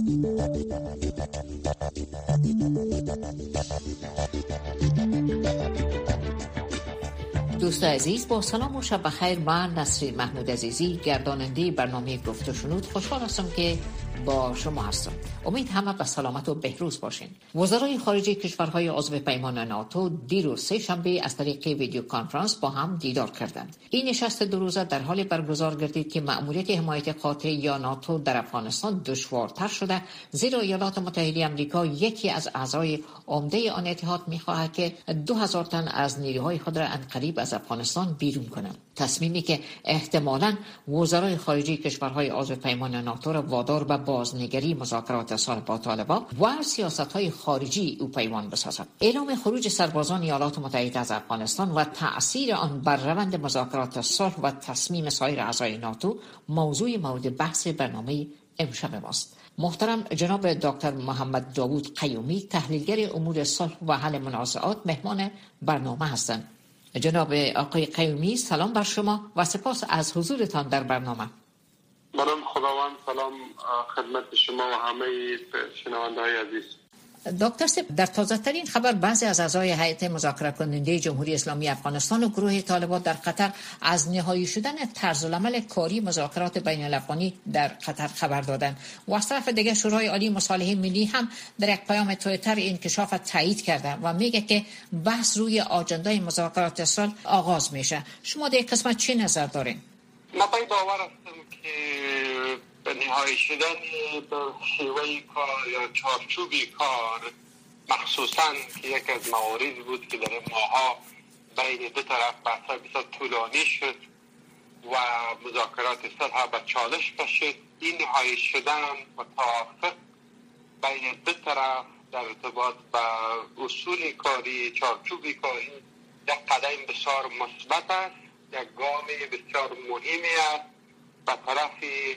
دوست عزیز، با سلام و شب بخیر. من نسرین محمود عزیزی، گرداننده برنامه گفت و شنود، خوشحال هستم که با شما هستم. امید همه به سلامت و بهروز باشین. وزرای خارجه کشورهای عضو پیمان ناتو دیروز سه‌شنبه از طریق ویدیو کانفرانس با هم دیدار کردند. این نشست دو روزه در حال برگزار گردید که مأموریت حمایت قاطع یا ناتو در افغانستان دشوارتر شده، زیرا ایالات متحده آمریکا یکی از اعضای عمده آن اتحاد می‌خواهد که 2000 تن از نیروهای خود را عنقریب از افغانستان بیرون کنند. تصمیمی که احتمالاً وزرای خارجه کشورهای عضو پیمان ناتو را وادار به بازنگری مذاکرات صلح با طالبان و سیاست‌های خارجی او پیمان بسازد. اعلام خروج سربازان ایالات متحده از افغانستان و تأثیر آن بر روند مذاکرات صلح و تصمیم سایر اعضای ناتو موضوع مورد بحث برنامه امشب ماست. محترم جناب دکتر محمد داوود قیومی، تحلیلگر امور صلح و حل منازعات، مهمان برنامه هستند. جناب آقای قیومی، سلام بر شما و سپاس از حضورتان در برنامه. منم خداوند سلام خدمت شما و همه شنونده‌های عزیز. دکتر صاحب، در تازه ترین خبر بعضی از اعضای هیئت مذاکره کننده جمهوری اسلامی افغانستان و گروه طالبان در قطر از نهایی شدن طرزالعمل کاری مذاکرات بین الافغانی در قطر خبر دادند و از طرف دیگر شورای عالی مصالحه ملی هم در یک پیام توییتر این انکشاف تایید کرده و میگه که بحث روی آجندای مذاکرات صلح آغاز میشه. شما در این قسمت چی نظر دارین؟ من باور هستم که به نهایی شدن به شیوه کار یا چارچوبی کار، مخصوصاً که یک از موارد بود که در ماها بین دو طرف بحث بسیار طولانی شد و مذاکرات صلح به چالش کشید، این نهایی شدن و توافق بین دو طرف در ارتباط به اصول کاری، چارچوبی کاری، یک قدم بسیار مثبت است، یک گام بسیار مهمی است به طرف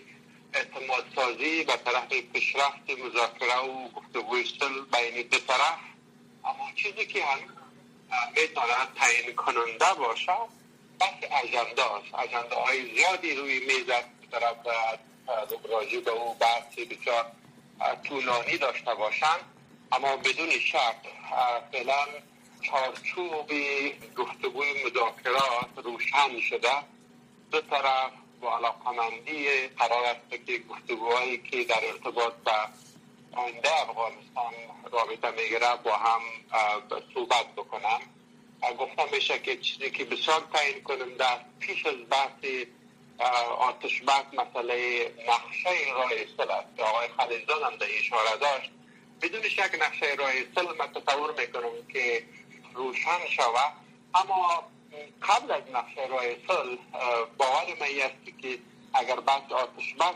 اعتماد سازی، به طرف پیشرفت مذاکره و گفتگوی صلح بین دو طرف. اما چیزی که هم میتواند تعیین کننده باشه بس اجنده است. اجنده های زیادی روی میز است که طرف راجع به او بحثی بسیار طولانی داشته باشند، اما بدون شک فعلا چارچوب گفتگوی مذاکرات روشن شده. دو طرف با علاقمندی قرار است که گفتگوهایی که در ارتباط به آینده افغانستان رابطه میگیره با هم صحبت بکنن. گفتم بشه که چیزی که بسیار تعیین کننده است پیش از بحث آتش بس مسئله نقشه راه صلح است که آقای خلیلزاد هم در اشاره داشت. بدون شک نقشه راه صلح من تصور میکنم که روشن شود، اما قبل از نقشه راه صلح باور من است که اگر بحث آتش بس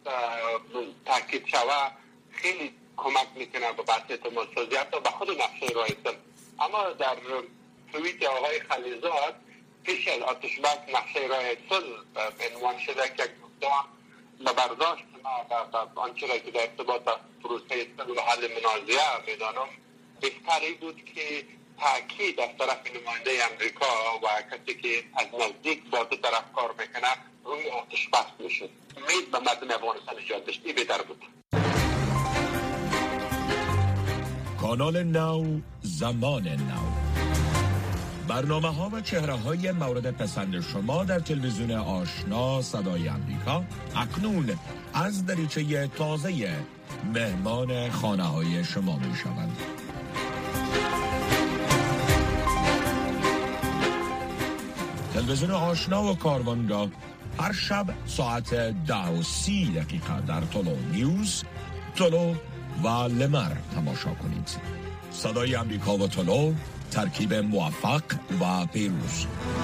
تاکید شود خیلی کمک میکنه به بحث اعتماد سازی حتی به خود نقشه راه صلح. اما در توییت آقای خلیلزاد پیش از آتش بس نقشه راه صلح عنوان شده که گفتم به برداشت ما آنچه را که در ارتباط با پروسه صلح و حل منازعه میدانم بهتری بود که تاکید از طرف نماینده امریکا و کسی که از نزدیک با دو طرف کار میکنه روی آتش بس میشه. امید به مردم افغانستان ایجاد داشت، این بهتر بود. کانال نو، زمان نو، برنامه ها و چهره های مورد پسند شما در تلویزیون آشنا صدای امریکا اکنون از دریچه تازه مهمان خانه های شما می شوند. تلویزیون آشنا و کاروانگاه هر شب ساعت 10:30 در تولو نیوز، تولو و لمر تماشا کنید. صدای امریکا و تولو، ترکیب موفق و پیروز.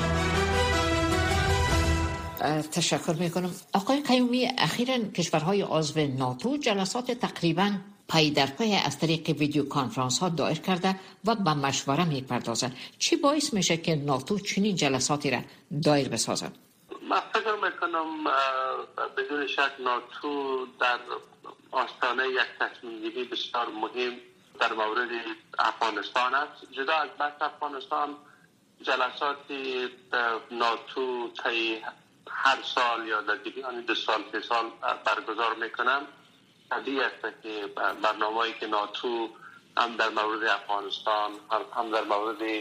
تشکر میکنم. آقای قیومی، اخیراً کشورهای عضو ناتو جلسات تقریباً پای در پای از طریق ویدیو کانفرانس ها دایر کرده و به مشوره میپردازند. چی باعث میشه که ناتو چنین جلساتی را دایر بسازد؟ من فکر میکنم بدون شک ناتو در آستانه یک تصمیم گیری بسیار مهم در مورد افغانستان است. جدا از بحث افغانستان، جلسات ناتو طی هر سال یا در جریان 2 سال 3 سال برگزار میکنن طبیعی است که برنامه‌ای که ناتو هم در مورد افغانستان هم در مورد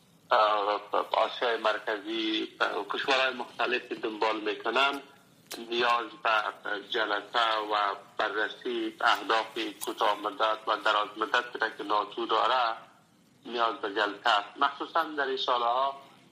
آسیای مرکزی کشورهای مختلفی دنبال میکنن نیاز به جلسه و بررسی اهداف کوتاه مدت و دراز مدت که ناتو داره نیاز به جلسه است. مخصوصا در این سالها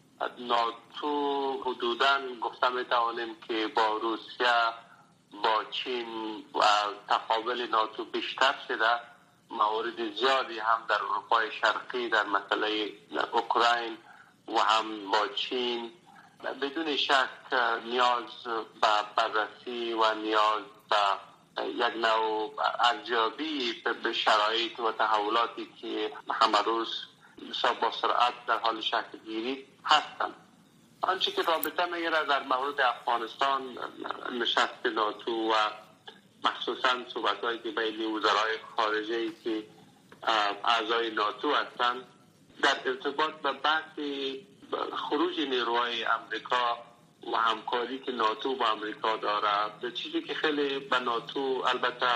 ناتو حدوداً گفته میتوانیم که با روسیه با چین و تقابل ناتو بیشتر شده. موارد زیادی هم در اروپای شرقی در مسئله اوکراین و هم با چین بدون شک نیاز به بررسی و نیاز به یک نوع ارزیابی به شرایط و تحولاتی که همه روز با سرعت در حال شکل گیری هستند. آنچه که رابطه میگیره در مورد افغانستان نشست ناتو و مخصوصا صحبت‌هایی که بین وزرای خارجه که اعضای ناتو هستند در ارتباط به بحث خروج نیروهای امریکا و همکاری که ناتو با امریکا داره، چیزی که خیلی به ناتو البته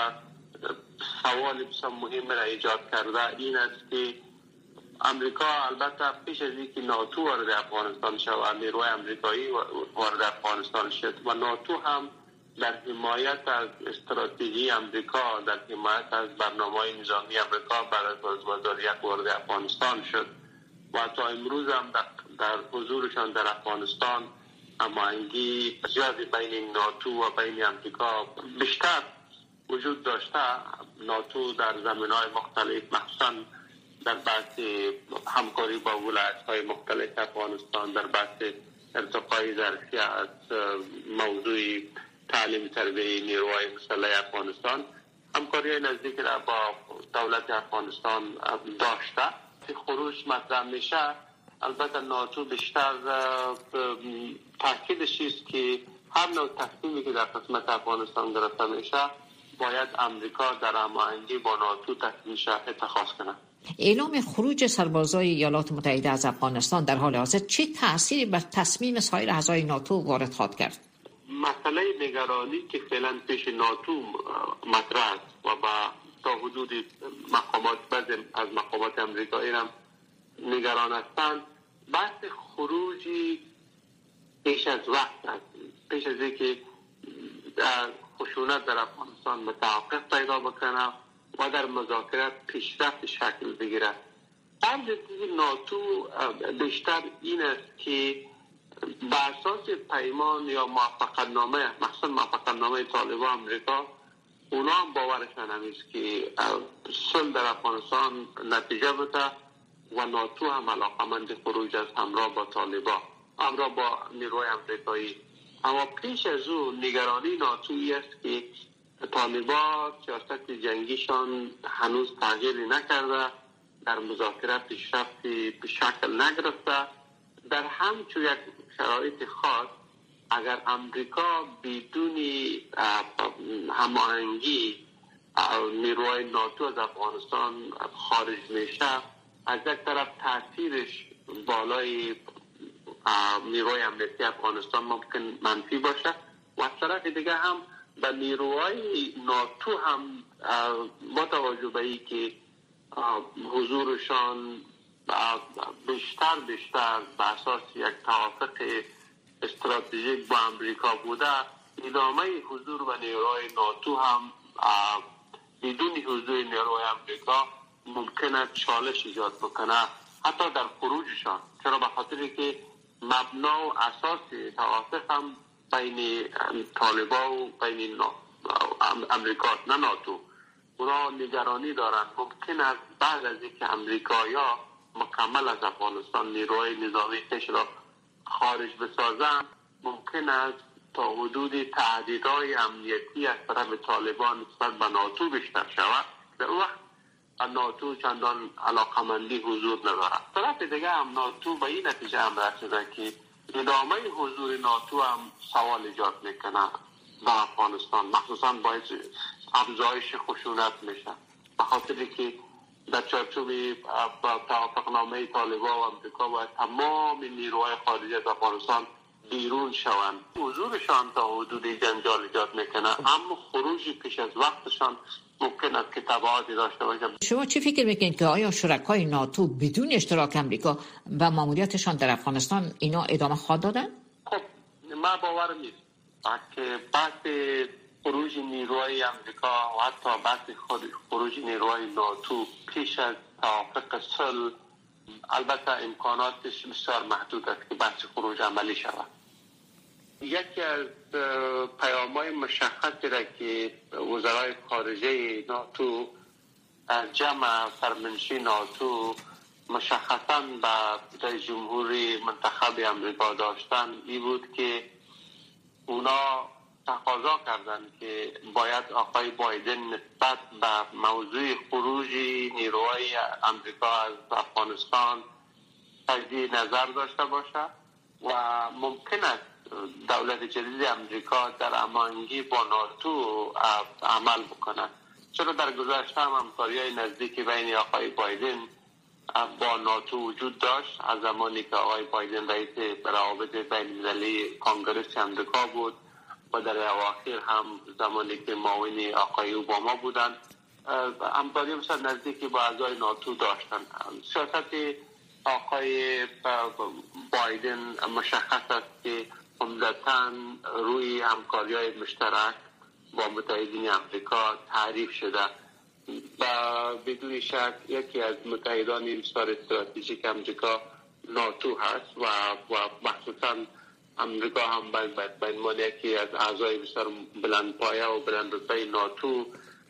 سوال بسیار مهم را ایجاد کرده این است که امریکا البته پیش از اینکه ناتو وارد افغانستان شود نیروهای امریکایی وارد افغانستان شد و ناتو هم در حمایت از استراتژی امریکا در حمایت از برنامه‌های نظامی امریکا بعد از 2001 وارد افغانستان شد و تا امروز هم در حضورشان در افغانستان هماهنگی زیادی بین ناتو و بین امریکا بیشتر وجود داشته. ناتو در زمینه‌های مختلف مخصوصا در بحث همکاری با ولایت‌های مختلف افغانستان در بحث ارتقای ظرفیت موضوع تعلیم تربیت نیروهای مسلح افغانستان همکاری نزدیک را با دولت افغانستان داشته. خروج مطرح میشه البته ناتو بیشتر تاکیدش است که هر نوع تصمیمی که در قسمت افغانستان گرفته میشه باید امریکا در هماهنگی با ناتو تصمیمش اتخاذ کنه. اعلام خروج سربازای ایالات متحده از افغانستان در حال حاضر چه تأثیری بر تصمیم سایر اعضای ناتو وارد خواهد کرد؟ مسئله نگرانی که فعلا پیش ناتو مطرح است و تا حدود مقامات بعضی از مقامات امریکایی هم نگران هستند بحث خروجی پیش از وقت است، پیش از اینکه خشونت در افغانستان متوقف پیدا بکنه و در مذاکرات پیشرفت شکل بگیرد. عرض ناتو بیشتر این است که بر اساس پیمان یا موافقت نامه مخصوصا موافقت نامه طالبان امریکا اونا هم باورشان همیست که صلح در افغانستان نتیجه بده و ناتو هم علاقمند خروج از همراه با طالبان همراه با نیروهای امریکایی. اما پیش از او نگرانی ناتویی است که طالبان سیاست جنگیشان هنوز تغییری نکرده، در مذاکرات پیشرفتی به شکل نگرفته. در همچون یک شرایط خاص اگر امریکا بدون هماهنگی نیروهای ناتو از افغانستان خارج میشه از یک طرف تاثیرش بالای نیروهای امنیتی افغانستان ممکن منفی باشه و از طرف دیگه هم به نیروهای ناتو هم با توجه به این که حضورشان بیشتر به اساس یک توافق استراتژیک با امریکا بوده ادامه حضور و نیروهای ناتو هم بدون حضور نیروهای امریکا ممکنه چالش ایجاد بکنه حتی در خروجشان، چرا به خاطر که مبنا و اساس توافق هم بین طالبان و بین امریکا نه ناتو. اونا نگرانی دارن ممکن است بعد از اینکه امریکایی‌ها مکمل از افغانستان نیروهای نظامی خیش را خارج بسازن ممکن است تا حدود تهدیدهای امنیتی از طرف طالبان نسبت به ناتو بیشتر شود. در وقت ناتو چندان علاقمندی حضور نداره. طرف دیگه هم ناتو به این نتیجه هم رسیده که ادامه حضور ناتو هم سوال ایجاد میکنه در افغانستان، مخصوصا باعث افزایش خشونت میشه به خاطر که در چارچوب توافقنامه طالبان و امریکا باید تمام نیروهای خارجی از افغانستان بیرون شوند. حضورشان تا حدود جنجال ایجاد میکنه، اما خروج پیش از وقتشان ممکن است که تبعاتی داشته باشه. شما چی فکر میکنید که آیا شرکای ناتو بدون اشتراک امریکا و ماموریتشان در افغانستان اینا ادامه خواهد دادن؟ خب من باور نیست که بعد خروج نیروهای امریکا و حتی بعد خروج نیروهای ناتو پیش از توافق صلح، البته امکاناتش بسیار محدود است که بحث خروج عملی شود. یکی از پیام‌های مشخصی را که وزرای خارجه ناتو جمع سرمنشی ناتو مشخصاً به رئیس جمهوری منتخب امریکا داشتن این بود که اونا تقاضا کردند که باید آقای بایدن نسبت به موضوع خروج نیروهای امریکا از افغانستان تجدید نظر داشته باشه و ممکن است دولت جدید امریکا در هماهنگی با ناتو عمل بکنه. چرا در گذشته هم همکاری‌های نزدیکی بین آقای بایدن با ناتو وجود داشت. از زمانی که آقای بایدن رئیس روابط بین‌المللی کنگره امریکا بود و در اواخر هم زمانی که معاون آقای اوباما بودند، همکاری بسیار نزدیکی با اعضای ناتو داشتند. سیاست آقای بایدن مشخص است که عمدتاً روی همکاری‌های مشترک با متحدین امریکا تعریف شده و بدون شک یکی از متحدان بسیار استراتژیک امریکا ناتو هست و مخصوصاً امریکا هم به عنوان یکی از اعضای بسیار بلند پایه و بلند رتبه ناتو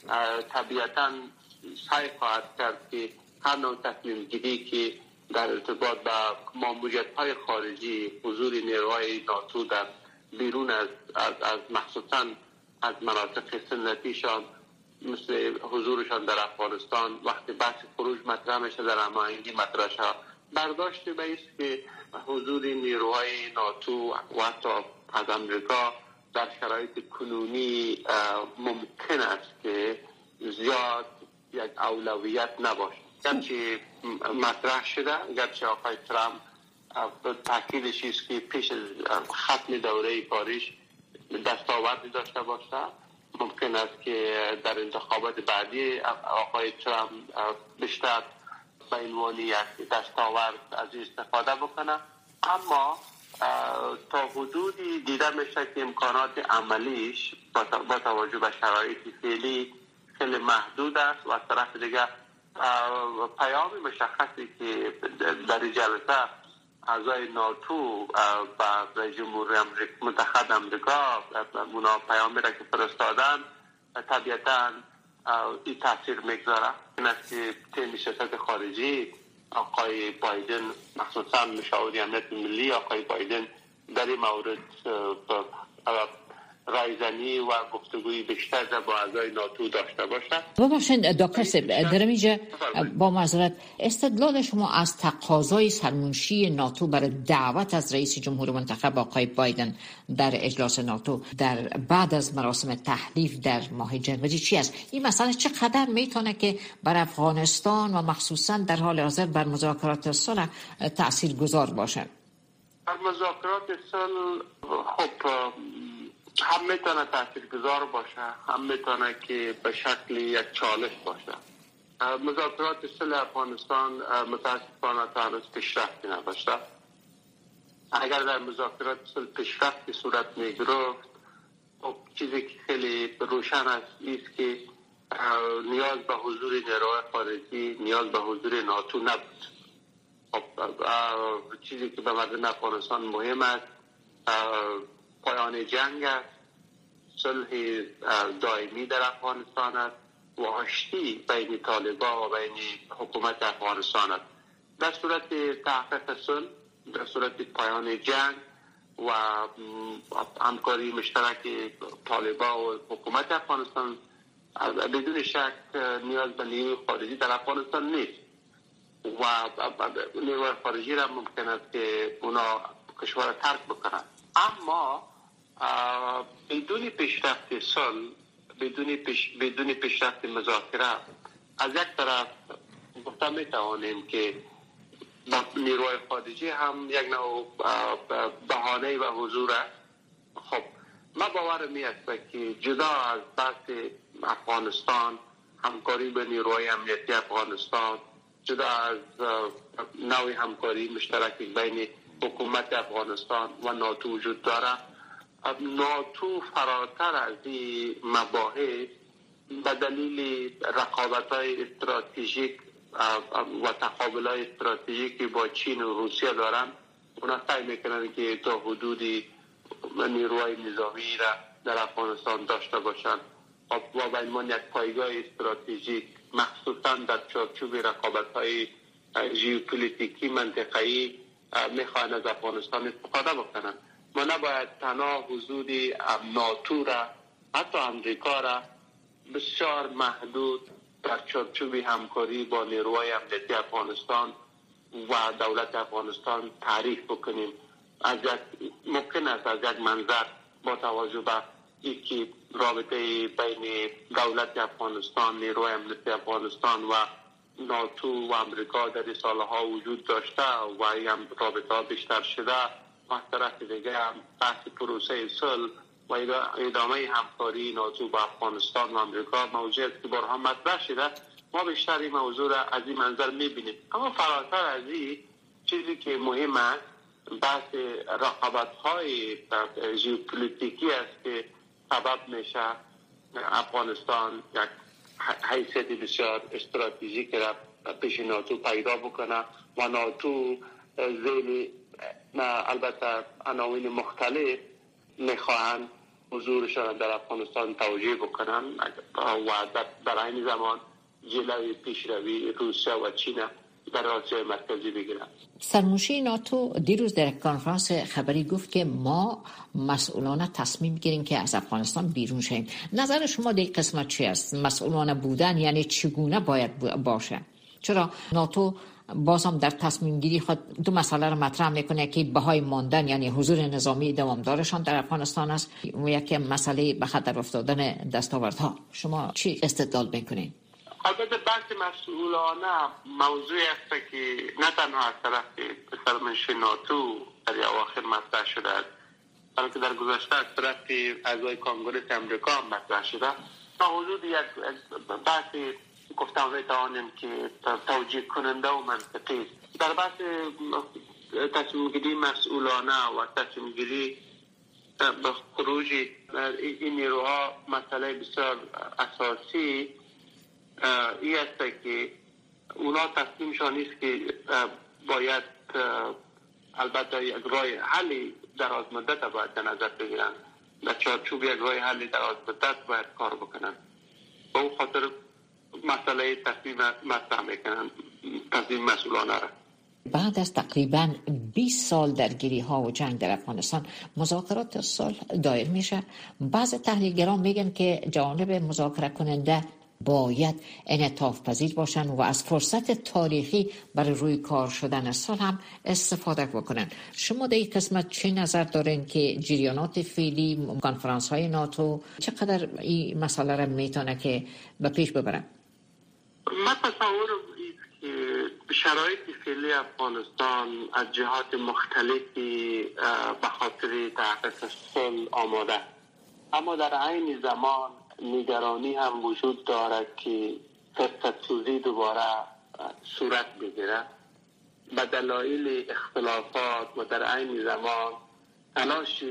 طبیعتاً سعی خواهد کرد که هر نوع تصمیم گیری که در ارتباط با ماموریت‌های خارجی حضور نیروهای ناتو در بیرون از مخصوصاً از مناطق سنتیشان مثل حضورشان در افغانستان وقتی بحث خروج مطرح میشه در هماهنگی مطرح شد، برداشت به است که حضور نیروهای ناتو و حتی از امریکا در شرایط کنونی ممکن است که زیاد یک اولویت نباشه. گرچه مطرح شده، گرچه آقای ترامپ تاکیدش است که پیش از ختم دوره پاریس دستاوردی داشته باشه، ممکن است که در انتخابات بعدی آقای ترامپ بیشتر به عنوان یک دستاورد از استفاده بکنه، اما تا حدودی دیده میشه که امکانات عملیش با توجه به شرایط فعلی خیلی محدود است و از طرف دیگه پیام مشخصی که در جلسه اعضای ناتو و رئیس جمهوری منتخب امریکا اونا پیامی را که فرستادن طبیعتاً این تاثیر میگذاره. این است که تیم سیاست خارجی آقای بایدن مخصوصاً مشاور امنیت ملی آقای بایدن در این مورد رایزنی و گفتگوی بیشتر با اعضای ناتو داشته باشه. ببخشید دکتر صاحب، در اینجا با معذرت استدلال شما از تقاضای سرمنشی ناتو برای دعوت از رئیس جمهور منتخب آقای بایدن در اجلاس ناتو در بعد از مراسم تحلیف در ماه جنوری چی است؟ این مسئله چقدر میتونه که بر افغانستان و مخصوصا در حال حاضر بر مذاکرات صلح تاثیرگذار باشه؟ بر مذاکرات صلح خب هم میتونه تاثیرگذار باشه، هم میتونه که به شکل یک چالش باشه. مذاکرات صلح افغانستان متاسفانه تا هنوز پیشرفتی نداشته. اگر در مذاکرات صلح پیشرفتی صورت میگرفت، خب چیزی که خیلی روشن است که نیاز به حضور نیروهای خارجی، نیاز به حضور ناتو نبود. خب چیزی که به مردم افغانستان مهم است پایان جنگ است، صلح دائمی در افغانستان است و آشتی بین طالبان و بین حکومت افغانستان است. در صورت تحقیق صلح، در صورت پایان جنگ و همکاری مشترک طالبان و حکومت افغانستان بدون شک نیاز به نیروی خارجی در افغانستان نیست و نیروی خارجی را ممکن است که اونا کشور ترک بکنند. اما بدون پیشرفت صلح، بدون پیشرفت مذاکره، از یک طرف گفته میتوانیم که نیروهای خارجی هم یک نوع بهانه و حضور است. خب ما باورم است که جدا از بحث افغانستان، همکاری به نیروهای امنیتی افغانستان، جدا از نوع همکاری مشترک بین حکومت افغانستان و ناتو وجود داره، ناتو فراتر از این مباحث به دلیل رقابت‌های استراتژیک و تقابل‌های استراتژیکی با چین و روسیه دارن، اونا سعی میکنن که تا حدودی نیروهای نظامی را در افغانستان داشته باشند و به عنوان یک پایگاه استراتژیک، مخصوصا در چارچوب رقابت‌های ژئوپلیتیکی منطقه‌ای، میخواهند از افغانستان استفاده بکنند. ما نباید تنها حضور ناتو را، حتی امریکا را بسیار محدود در چارچوب همکاری با نیروهای امنیتی افغانستان و دولت افغانستان تعریف بکنیم. ممکن است از یک منظر با توجه به اینکه رابطه بین دولت افغانستان، نیروهای امنیتی افغانستان و ناتو و امریکا در سالها وجود داشته و این رابطه بیشتر شده، و از طرف دیگه هم بحث پروسه صلح و ادامه همکاری ناتو با افغانستان و امریکا موضوعی است که بارها مطرح شده. ما بیشتر این موضوع را از این منظر میبینیم. اما فراتر از این چیزی که مهم است بحث رقابت‌های ژئوپلیتیکی است که سبب میشه افغانستان یک حیثیت بسیار استراتژیک را پیش ناتو پیدا بکنه و ناتو زیر البته عناوین مختلف میخواهند حضورشان در افغانستان توجیه بکنن و در این زمان جلوی پیشروی روسیه و چین در آسیای مرکزی بگیرن. سرمنشی ناتو دیروز در کنفرانس خبری گفت که ما مسئولانه تصمیم گیریم که از افغانستان بیرون شیم. نظر شما در این قسمت چی است؟ مسئولانه بودن یعنی چگونه باید باشه؟ چرا ناتو بازم در تصمیم گیری خود دو مسئله را مطرح میکنه که بهای ماندن یعنی حضور نظامی دوامدارشان در افغانستان است و یک مسئله به خطر افتادن دستاوردها. شما چی استدلال میکنین؟ البته بحث مسئولانه موضوعی است که نه تنها از طرف سرمنشی ناتو در اواخر مطرح شده است، بلکه در گذشته از طرف اعضای کنگره امریکا هم مطرح شده. تا حدود یک بحث گفتم میتوانیم که توجیه کننده و منطقی در بحث تصمیم گیری مسئولانه و تصمیم گیری به خروج این نیروها. مسئله بسیار اساسی این است که اونا تصمیمشان نیست که باید البته یک راه حلی دراز مدت باید در نظر بگیرن، در چارچوب یک راه حلی دراز مدت باید کار بکنن. به اون خاطر مسئله تصمیم مطرح میکنن، تصمیم مسئولانه را. بعد از تقریباً 20 سال درگیری ها و جنگ در افغانستان مذاکرات صلح دایر میشه. بعض تحلیلگران میگن که جانب مذاکره کننده باید انعطاف پذیر باشن و از فرصت تاریخی برای روی کار شدن صلح هم استفاده بکنن. شما در این قسمت چه نظر دارین که جریانات فعلی کنفرانس های ناتو چقدر این مسئله را میتونه که به پیش ببرن؟ من تصورم است که شرایط فعلی افغانستان از جهات مختلفی به خاطر تحقیق صلح آماده، اما در عین زمان نگرانی هم وجود دارد که فرصت سوزی دوباره صورت بگیره به دلایل اختلافات و در عین زمان تلاش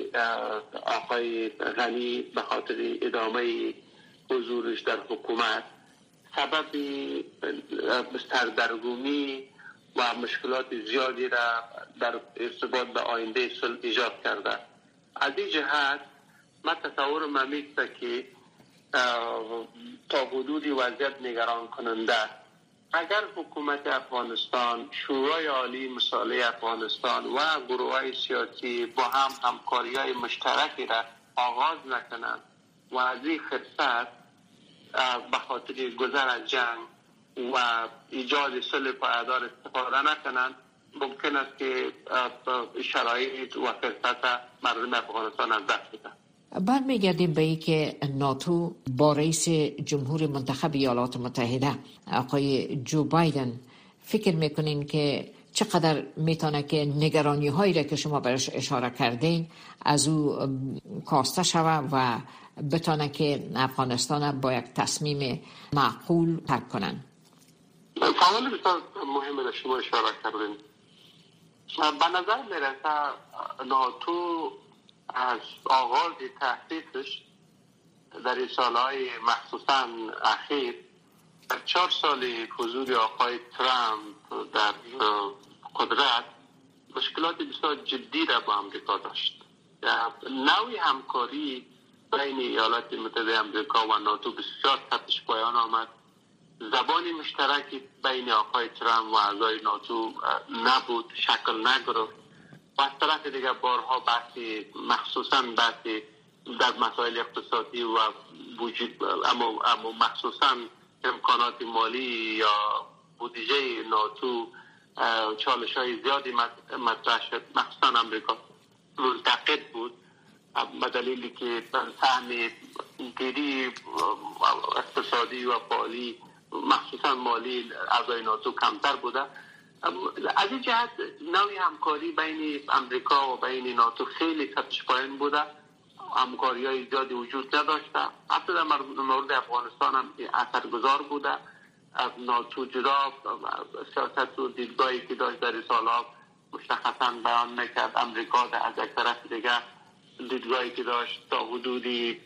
آقای غنی به خاطر ادامه حضورش در حکومت سبب سردرگمی و مشکلات زیادی را در ارتباط به آینده صلح ایجاد کرده. از این جهت من تصورم است که تا حدودی وضعیت نگران کننده اگر حکومت افغانستان، شورای عالی مصالحه افغانستان و گروه‌های سیاسی با هم همکاری‌های مشترکی را آغاز نکنند و از این فرصت به خاطر گذر از جنگ و ایجاد صلح پایدار استفاده نکنند، ممکن است که شرایط و فرصت مردم افغانستان از دست بدهد. بعد میگردیم به این که ناتو با رئیس جمهور منتخب ایالات متحده آقای جو بایدن فکر میکنین که چقدر میتونه که نگرانی هایی را که شما برش اشاره کردین از او کاسته شوه و بتونه که افغانستان با یک تصمیم معقول ترک کنن؟ سوال بسیار مهم را شما اشاره کردین. به نظر میرسه ناتو از آغاز تأسیسش در این سالهای مخصوصا اخیر در 4 سال حضور آقای ترامپ در قدرت مشکلات بسیار جدی را با امریکا داشت. نوع همکاری بین ایالات متحده امریکا و ناتو بسیار تحتش پایان آمد. زبان مشترکی بین آقای ترامپ و اعضای ناتو نبود، شکل نگرفت. و از طرف دیگر بارها بحثی مخصوصا بحثی در مسائل اقتصادی و وجود اما مخصوصا امکانات مالی یا بودجه ناتو چالش های زیادی مطرح شد. مخصوصا امریکا منتقد بود به دلیلی که سهم گیری اقتصادی و فعالی مخصوصا مالی اعضای ناتو کمتر بوده. از این جهت نوعی همکاری بین امریکا و بین ناتو خیلی سطحش پایین بوده، همکاری های زیادی وجود نداشته. حتی در مورد افغانستان هم اثرگذار بوده. ناتو جدا سیاست و دیدگاهی که داشت در سالها مشخصا بیان نکرد. امریکا از یک طرف دیگر دیدگاهی که داشت تا حدودی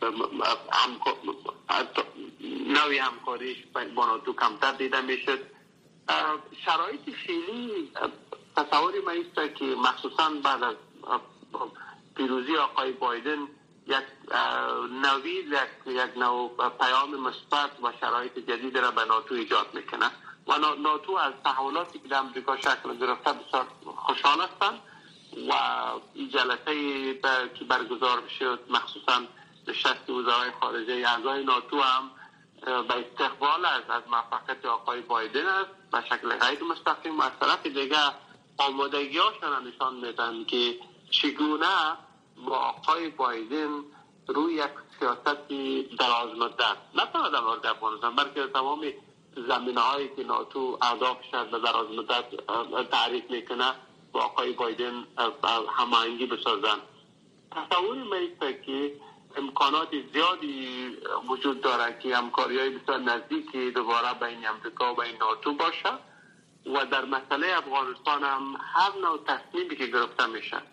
نوعی همکاریش با ناتو کمتر دیده میشد. شرایط فعلی تصوری ما است که مخصوصا بعد از پیروزی آقای بایدن یک نوید یک نوع پیام مثبت و شرایط جدید را به ناتو ایجاد میکنه و ناتو از تحولاتی که در امریکا شکل گرفته بسیار خوشحال هستند و این جلسه که برگزار شد مخصوصا نشست وزرای خارجه اعضای ناتو هم به استقبال از موفقیت آقای بایدن است به شکل غیر مستقیم. و از طرف دیگر آمادگی هاشون نشان میدن که چگونه با آقای بایدن روی یک سیاستی دراز مدت نه تنها در مورد افغانستان بلکه تمام زمینه هایی که ناتو اهداف شد به دراز مدت تعریف میکنه با آقای بایدن هماهنگی بسازن. تصوری میسته که امکانات زیادی وجود داره که همکاری‌های بسیار نزدیکی دوباره بین امریکا و بین ناتو باشه و در مسئله افغانستان هم هر نوع تصمیمی که گرفته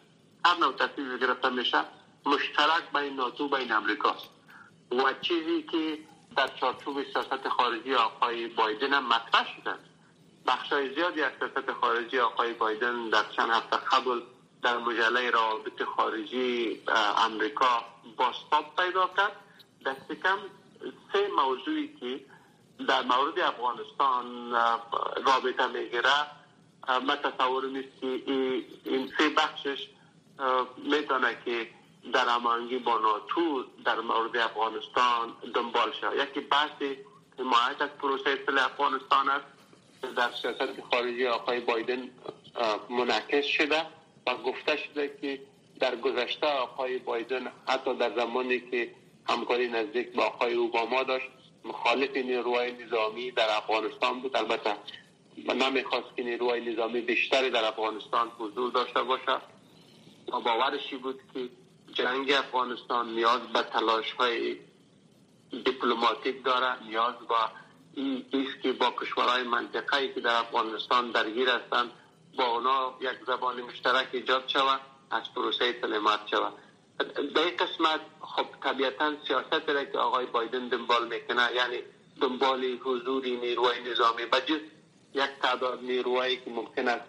میشه مشترک بین ناتو و بین امریکاست و چیزی که در چارچوب سیاست خارجی آقای بایدن هم مطرح شده. بخشای زیادی از سیاست خارجی آقای بایدن در چند هفته قبل در مجله روابط خارجی امریکا بازتاب پیدا کرد. دست کم 3 موضوعی که در مورد افغانستان رابطه میگیره من تصور نیست که این 3 بخشش میتونه که در هماهنگی با ناتو در مورد افغانستان دنبال شد. یکی بحث حمایت از پروسه اصلاح افغانستان است در سیاست خارجی آقای بایدن منعکس شده و گفته شده که در گذشته آقای بایدن حتی در زمانی که همکاری نزدیک با آقای اوباما داشت مخالف نیروهای نظامی در افغانستان بود. البته نمیخواست که نیروهای نظامی بیشتری در افغانستان حضور داشته باشه و باورشی بود که جنگ افغانستان نیاز به تلاش‌های دیپلماتیک داره، نیاز به این است که با کشورهای منطقه‌ای که در افغانستان درگیر هستند با اونا یک زبان مشترک ایجاد شود، از پروسه سلامت شود. در این قسمت خب طبیعتاً سیاست را که آقای بایدن دنبال میکنه یعنی دنبال حضور نیروهای نظامی بجز یک تعداد نیروهایی که ممکن است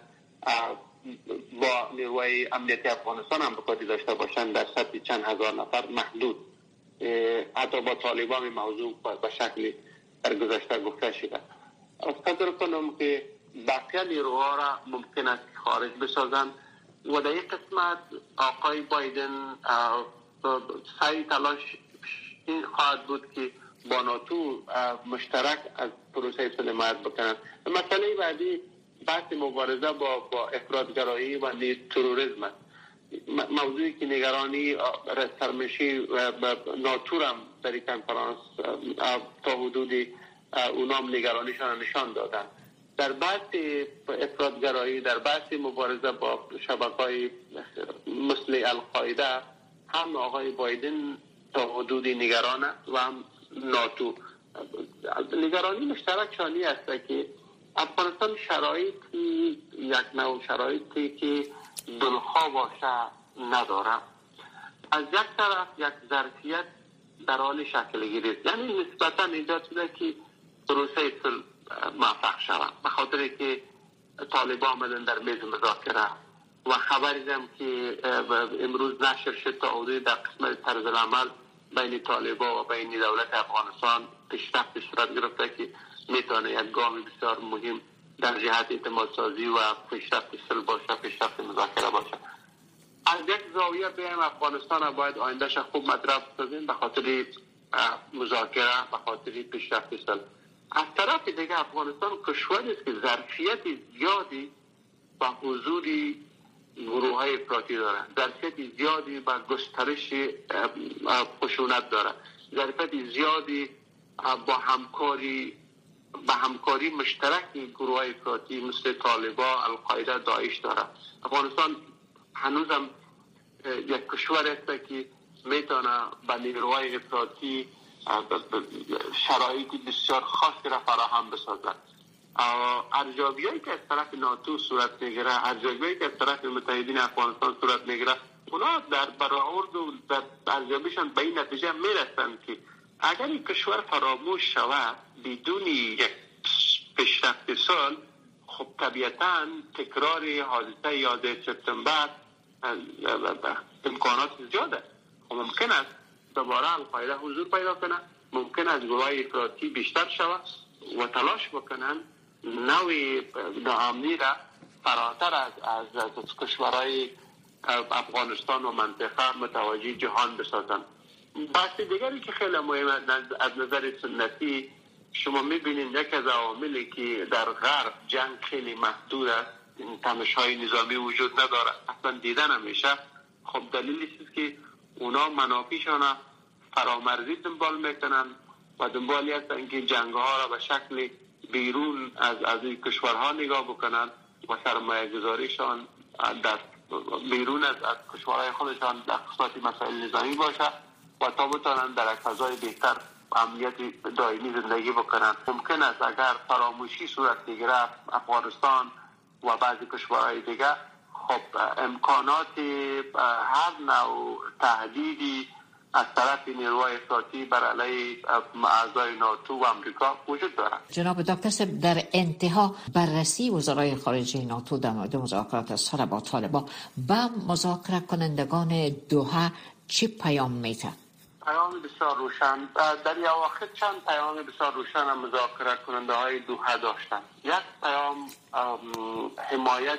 با نیروهای امنیتی افغانستان هم بکاری داشته باشند در سطح چند هزار نفر محدود. حتی با طالبان موضوع به شکلی در گذشته گفته شده. فکر کنم که بقیه نیروها را ممکن است خارج بسازند و در این قسمت آقای بایدن سعی تلاش این خواهد بود که با ناتو مشترک از پروسه سلامت بکنند. مسئله بعدی بحث مبارزه با افراطگرایی و تروریسم است. موضوعی که نگرانی سرمشی ناتو هم در این کنفرانس تا حدودی اونام نگرانیشان نشان دادن. در بحث افراطگرایی، در بحث مبارزه با شبکه‌های مثل القاعده هم آقای بایدن تا حدودی نگران است و هم ناتو. نگرانی مشترکشانی است که افغانستان شرایطی یک نوع شرایطی که دلخواه باشه نداره. از یک طرف یک ظرفیت در حال شکل گیری است، یعنی نسبتا ایجاد شده که پروسه صلح موفق شود، به خاطر که طالبان آمدن در میز مذاکره و خبری هم که امروز نشر شد تا حدود در قسمت طرز العمل بین طالبان و بین دولت افغانستان پیشرفت صورت گرفته که میتونه یک گام بسیار مهم در جهت اعتماد سازی و پیشرفت صلح باشه، پیشرفت مذاکره باشه. از یک زاویه بیم افغانستان باید آیندهش خوب مطرح بسازیم به خاطر مذاکره، به خاطر پیشرفت صلح. از طرف دیگه افغانستان کشوری است که ظرفیت زیادی به حضور گروه‌های افراطی داره، ظرفیت زیادی به گسترش خشونت داره، ظرفیت زیادی با همکاری مشترک گروه‌های افراطی مثل طالبان، القاعده، داعش داره. افغانستان هنوزم یک کشور است که میتونه به نیروهای افراطی شرایطی بسیار خاصی را فراهم بسازد. ارزیابی‌هایی که از طرف ناتو صورت میگیره، ارزیابی‌هایی که از طرف متحدین افغانستان صورت میگیره، اونا در برآورد و در ارزیابیشان به این نتیجه میرسند که اگر این کشور فراموش شود بدون یک پیشرفت صلح، خب طبیعتاً تکرار حادثه 11 سپتامبر امکانات زیاده. خب ممکن است دوباره القاعده حضور پیدا کنه، ممکن است گروه‌های افراطی بیشتر شود و تلاش بکنن نوع ناامنی را فراتر از کشورهای افغانستان و منطقه متوجه جهان بسازن. بحث دیگری که خیلی مهمه از نظر سنتی، شما میبینید یک از عواملی که در غرب جنگ خیلی محدود است، تماشای نظامی وجود نداره، اصلا دیدن نمیشه. خب دلیلی است که اونا منافعشان فرامرزی دنبال میکنن و دنبالی هستن که جنگ‌ها را به شکل بیرون از این کشورها نگاه بکنن و سرمایه گذاریشان در بیرون از کشورهای خودشان در قسمت مسائل نظامی باشه و تا بتانن در یک فضای بهتر امنیت دائمی زندگی بکنن. ممکن است اگر فراموشی صورت بگیره افغانستان و بعضی کشورهای دیگه، خب امکانات هر نوع تهدیدی از طرف نیروهای افراطی بر علیه اعضای ناتو و امریکا وجود دارد. جناب دکتر صاحب، در انتها بررسی وزرای خارجه ناتو در مورد مذاکرات صلح با طالبان با مذاکره کنندگان دوحه چه پیام میده؟ پیام بسیار روشن. در اواخر چند پیام بسیار روشن مذاکره کننده های دوحه داشتند. یک پیام حمایت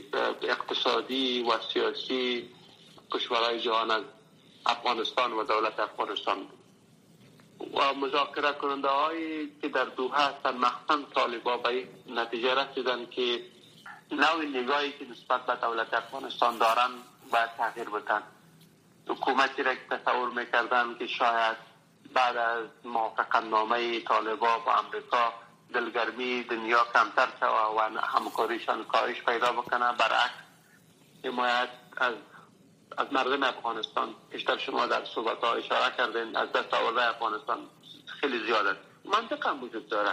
اقتصادی و سیاسی کشورهای جهان از افغانستان و دولت افغانستان و مذاکره کننده هایی که در دوحه هستند، مخصوصا طالبان، به نتیجه رسیدند که نوع نگاهی که نسبت به دولت افغانستان دارن باید تغییر بدن. حکومتی را که تصور میکردن که شاید بعد از موافقت نامه طالبان با امریکا دلگرمی دنیا کمتر شود و همکاریشان کاهش پیدا بکنه، برعکس حمایت از مردم افغانستان، بیشتر شما در صحبت ها اشاره کردین، از دستاوردهای افغانستان خیلی زیاد است. منطق هم وجود داره.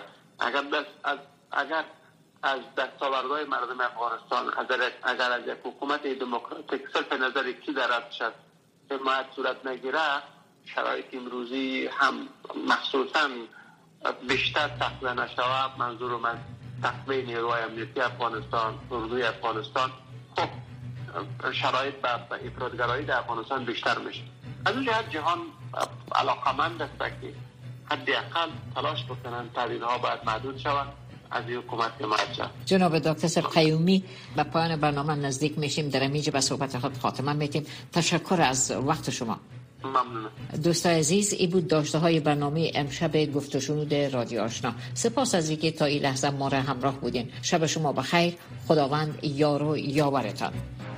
اگر از دستاوردهای مردم افغانستان، اگر از یک حکومت دموکراتیک صرف نظر کی در ارتش حمایت صورت نگیره، شرایط امروزی هم مخصوصا بیشتر تخلیه نشود، منظورم از تخلیه نیروهای امنیتی افغانستان، اردوی افغانستان، خب شرایط به افراطگرایی در افغانستان بیشتر میشه. از اون جهت جهان علاقمند است که حداقل تلاش بکنن تحریرها باید محدود شود، از این حکومت حمایت شود. جناب دکتر صاحب قیومی، به پایان برنامه نزدیک میشیم، در اینجا به صحبت خود خاتمه میتیم. تشکر از وقت شما. ممنونم. دوستان عزیز، این بود داشته های برنامه امشب گفت و شنود رادیو آشنا. سپاس از اینکه تا این لحظه ما را همراه بودین. شب شما بخیر. خداوند یار و یاورتان.